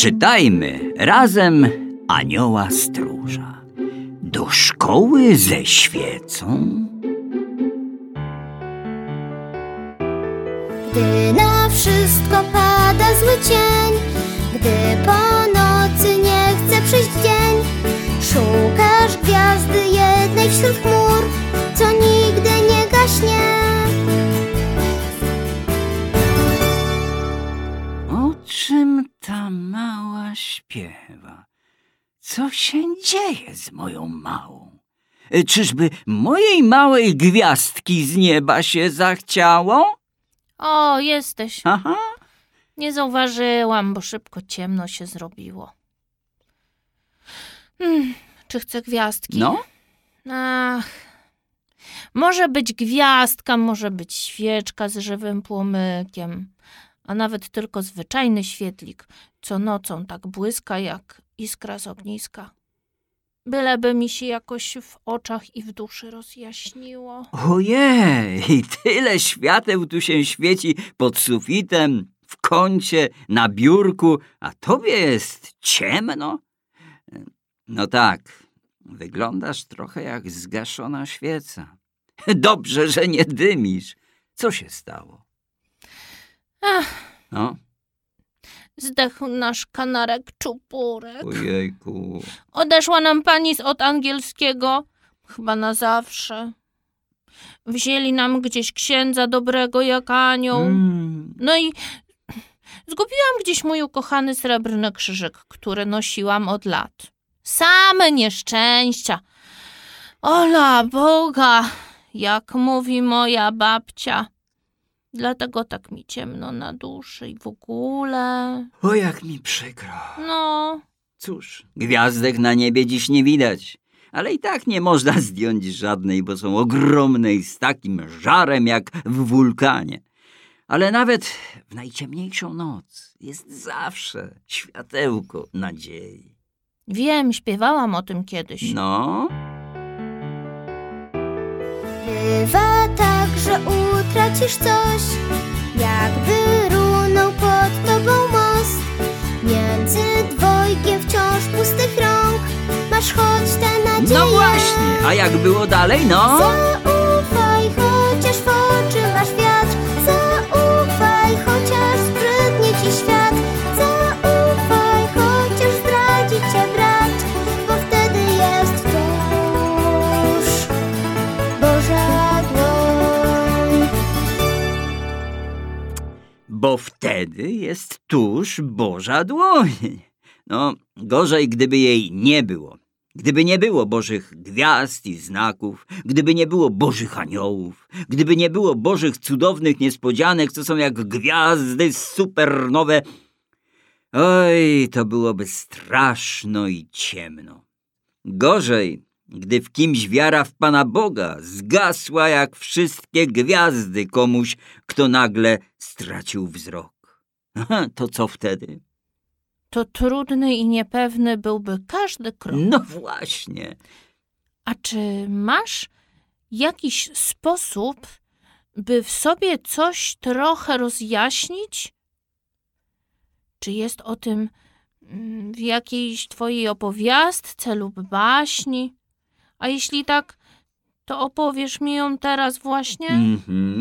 Czytajmy razem Anioła Stróża. Do szkoły ze świecą? Gdy na wszystko pada zły cień, gdy po nocy nie chce przyjść dzień, szukasz gwiazdy jednej wśród chmur, co nigdy nie gaśnie. O czym ta mała śpiewa? Co się dzieje z moją małą? Czyżby mojej małej gwiazdki z nieba się zachciało? O, jesteś. Aha. Nie zauważyłam, bo szybko ciemno się zrobiło. Czy chcę gwiazdki? No? Ach, może być gwiazdka, może być świeczka z żywym płomykiem, a nawet tylko zwyczajny świetlik, co nocą tak błyska jak iskra z ogniska. Byleby mi się jakoś w oczach i w duszy rozjaśniło. Ojej, tyle świateł tu się świeci pod sufitem, w kącie, na biurku, a tobie jest ciemno? No tak, wyglądasz trochę jak zgaszona świeca. Dobrze, że nie dymisz. Co się stało? Ach, No? zdechł nasz kanarek Czupurek. Ojejku. Odeszła nam pani od angielskiego, chyba na zawsze. Wzięli nam gdzieś księdza dobrego jak anioł. No i zgubiłam gdzieś mój ukochany srebrny krzyżyk, który nosiłam od lat. Same nieszczęścia. Ola Boga, jak mówi moja babcia. Dlatego tak mi ciemno na duszy i w ogóle. O, jak mi przykro. No, Cóż, gwiazdek na niebie dziś nie widać, ale i tak nie można zdjąć żadnej, bo są ogromne i z takim żarem jak w wulkanie. Ale nawet w najciemniejszą noc jest zawsze światełko nadziei. wiem, śpiewałam o tym kiedyś. No? Bywa tak, że utracisz coś, jakby runął pod tobą most. Między dwojgiem wciąż pustych rąk masz choć tę nadzieję. No właśnie, a jak było dalej, no? Zaufaj, chociaż w oczy masz wiatr. Zaufaj, chociaż zbrzydnie ci świat. Zaufaj, chociaż zdradzi cię brat, bo wtedy jest tuż Boża dłoń. Bo wtedy jest tuż Boża dłoń. No, gorzej, gdyby jej nie było. Gdyby nie było Bożych gwiazd i znaków, gdyby nie było Bożych aniołów, gdyby nie było Bożych cudownych niespodzianek, co są jak gwiazdy supernowe. Oj, to byłoby straszno i ciemno. Gorzej, gdy w kimś wiara w Pana Boga zgasła jak wszystkie gwiazdy komuś, kto nagle stracił wzrok. To co wtedy? To trudny i niepewny byłby każdy krok. No właśnie. A czy masz jakiś sposób, by w sobie coś trochę rozjaśnić? Czy jest o tym w jakiejś twojej opowiastce lub baśni? A jeśli tak, to opowiesz mi ją teraz właśnie?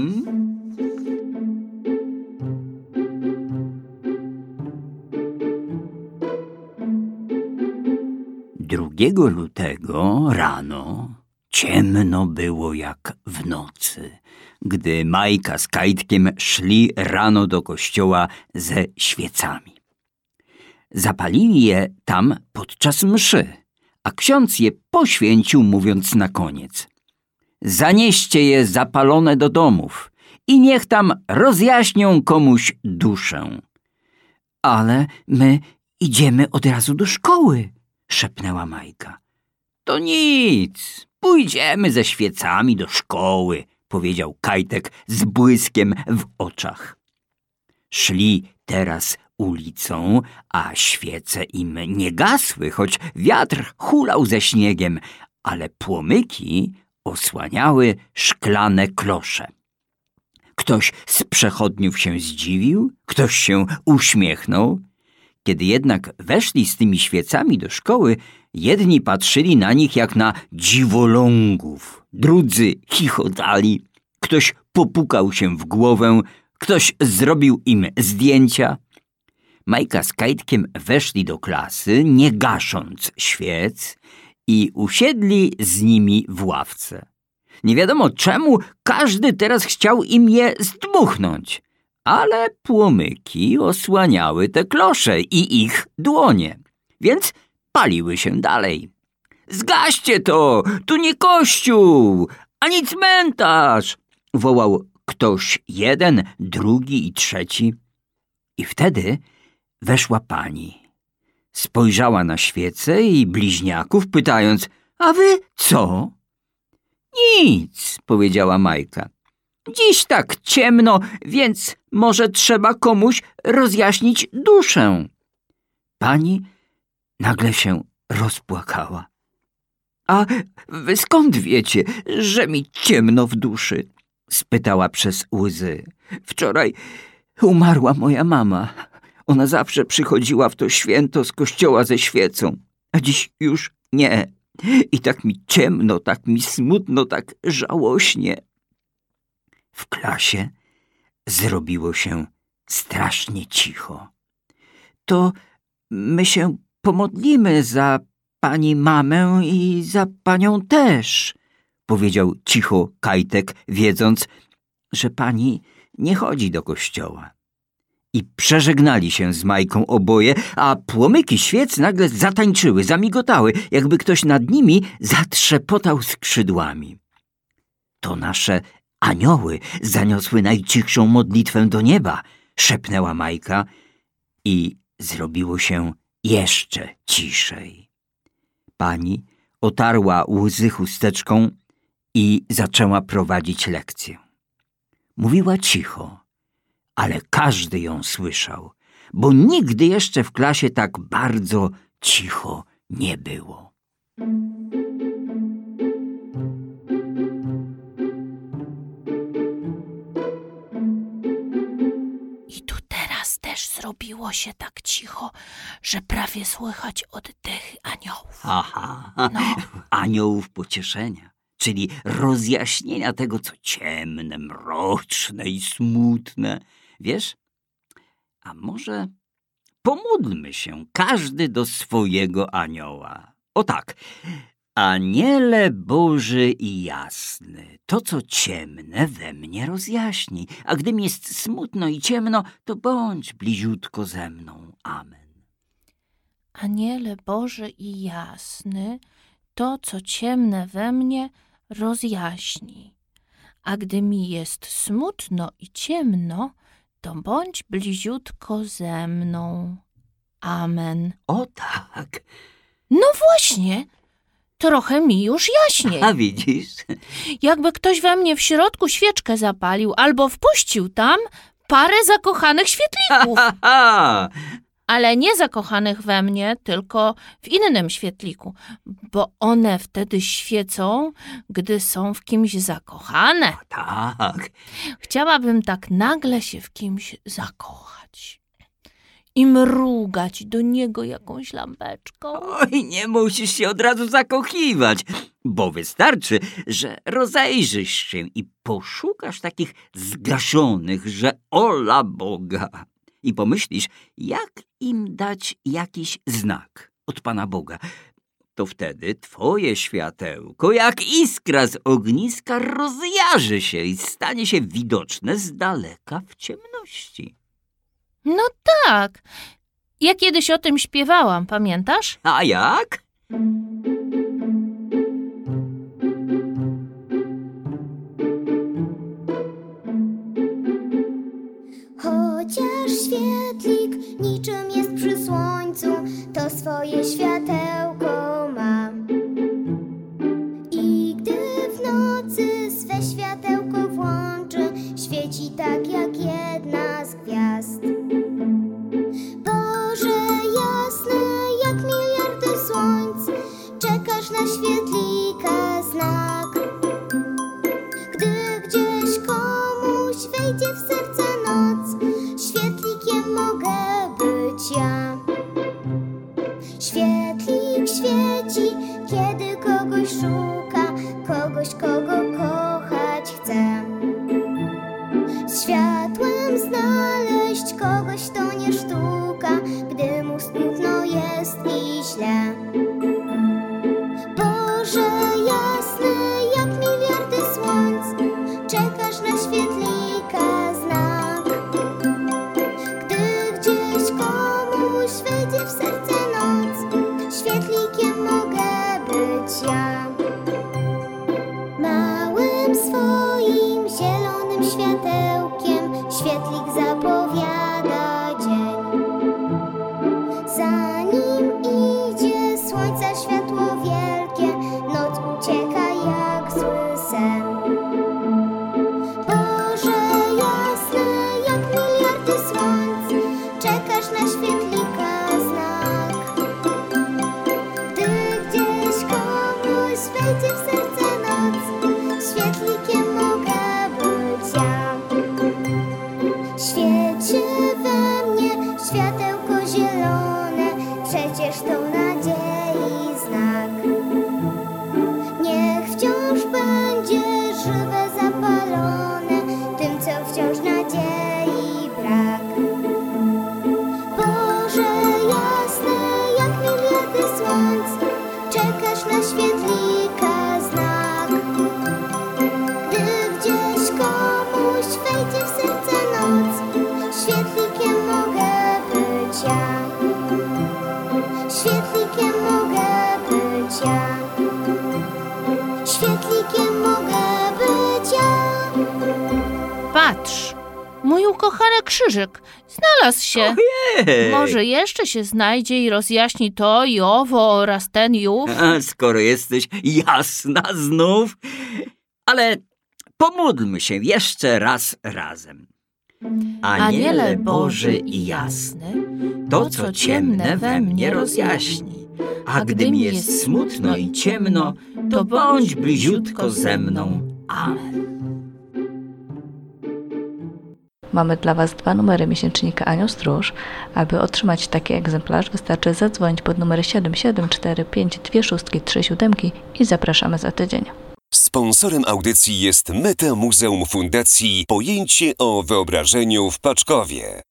2 lutego rano ciemno było jak w nocy, gdy Majka z Kajtkiem szli rano do kościoła ze świecami. Zapalili je tam podczas mszy, a ksiądz je poświęcił, mówiąc na koniec: zanieście je zapalone do domów i niech tam rozjaśnią komuś duszę. Ale my idziemy od razu do szkoły, szepnęła Majka. To nic, pójdziemy ze świecami do szkoły, powiedział Kajtek z błyskiem w oczach. Szli teraz ulicą, a świece im nie gasły, choć wiatr hulał ze śniegiem, ale płomyki osłaniały szklane klosze. Ktoś z przechodniów się zdziwił, ktoś się uśmiechnął. Kiedy jednak weszli z tymi świecami do szkoły, jedni patrzyli na nich jak na dziwolągów, drudzy chichotali, ktoś popukał się w głowę, ktoś zrobił im zdjęcia. Majka z Kajtkiem weszli do klasy, nie gasząc świec, i usiedli z nimi w ławce. Nie wiadomo czemu każdy teraz chciał im je zdmuchnąć, ale płomyki osłaniały te klosze i ich dłonie, więc paliły się dalej. Zgaście to! Tu nie kościół, ani cmentarz! Wołał ktoś jeden, drugi i trzeci. I wtedy weszła pani. Spojrzała na świecę i bliźniaków, pytając: a wy co? Nic, powiedziała Majka. Dziś tak ciemno, więc może trzeba komuś rozjaśnić duszę. Pani nagle się rozpłakała. A wy skąd wiecie, że mi ciemno w duszy? Spytała przez łzy. Wczoraj umarła moja mama. Ona zawsze przychodziła w to święto z kościoła ze świecą, a dziś już nie. I tak mi ciemno, tak mi smutno, tak żałośnie. W klasie zrobiło się strasznie cicho. To my się pomodlimy za pani mamę i za panią też, powiedział cicho Kajtek, wiedząc, że pani nie chodzi do kościoła. I przeżegnali się z Majką oboje, a płomyki świec nagle zatańczyły, zamigotały, jakby ktoś nad nimi zatrzepotał skrzydłami. To nasze anioły zaniosły najcichszą modlitwę do nieba, szepnęła Majka i zrobiło się jeszcze ciszej. Pani otarła łzy chusteczką i zaczęła prowadzić lekcję. Mówiła cicho, ale każdy ją słyszał, bo nigdy jeszcze w klasie tak bardzo cicho nie było. I tu teraz też zrobiło się tak cicho, że prawie słychać oddechy aniołów. Aha, No. Aniołów pocieszenia, czyli rozjaśnienia tego, co ciemne, mroczne i smutne. Wiesz, a może pomódlmy się każdy do swojego anioła. O tak, Aniele Boży i jasny, to co ciemne we mnie rozjaśnij, a gdy mi jest smutno i ciemno, to bądź bliziutko ze mną. Amen. Aniele Boży i jasny, to co ciemne we mnie rozjaśnij. A gdy mi jest smutno i ciemno, to bądź bliziutko ze mną. Amen. O tak. No właśnie, trochę mi już jaśniej. A widzisz? Jakby ktoś we mnie w środku świeczkę zapalił albo wpuścił tam parę zakochanych świetlików. Ha! Ale nie zakochanych we mnie, tylko w innym świetliku, bo one wtedy świecą, gdy są w kimś zakochane. Tak. Chciałabym tak nagle się w kimś zakochać i mrugać do niego jakąś lampeczką. Oj, nie musisz się od razu zakochiwać, bo wystarczy, że rozejrzysz się i poszukasz takich zgaszonych, że ola Boga. I pomyślisz, jak im dać jakiś znak od Pana Boga. To wtedy twoje światełko, jak iskra z ogniska, rozjarzy się i stanie się widoczne z daleka w ciemności. No tak, ja kiedyś o tym śpiewałam, pamiętasz? A jak? Chociaż świetlik niczym jest przy słońcu, to swoje światełko ma. I gdy w nocy swe światełko włączy, świeci tak jak jedna z gwiazd. Boże jasne, jak miliardy słońc, czekasz na świetlika znak. Gdy gdzieś komuś wejdzie w serce noc, świetlikiem mogę być ja. Świetlik świeci, kiedy kogoś szuka, kogoś, kogo kochać chce. Z światłem znaleźć kogoś to nie sztuka, gdy mu smutno jest i źle. Boże jasny, jak miliardy słońc, czekasz na świetlika znak. Gdy gdzieś komuś wejdzie w serce noc, świetlikiem mogę być ja. Małym swoim zielonym światełkiem świetlik zapowiada dzień. Zanim idzie słońca światło wielkie, noc ucieka jak zły sen. Boże jasny, jak miliardy słońc, czekasz na świetlika znak. Gdy gdzieś komuś wejdzie w serce noc, świetlikiem mogę być ja. Świecie we mnie światełko zielone, przecież to nadziei znak. Niech wciąż będzie żywe, zapalone tym, co wciąż nadziei brak. Boże jasny, jak miliardy słońc, czekasz na świetlika znak. Gdy gdzieś komuś wejdzie w serce noc, świetlikiem mogę być ja. Świetlikiem mogę być ja. Świetlikiem mogę być ja. Patrz, mój ukochany krzyżyk znalazł się. Ojej! Może jeszcze się znajdzie i rozjaśni to i owo oraz ten i ów. Skoro jesteś jasna znów. Ale pomódlmy się jeszcze raz razem. Aniele Boży i jasny, to co ciemne we mnie rozjaśni. A gdy mi jest smutno i ciemno, to bądź bliziutko ze mną. Amen. Mamy dla Was 2 numery miesięcznika Anioł Stróż. Aby otrzymać taki egzemplarz, wystarczy zadzwonić pod numer 7745263 i zapraszamy za tydzień. Sponsorem audycji jest Meta Muzeum Fundacji Pojęcie o Wyobrażeniu w Paczkowie.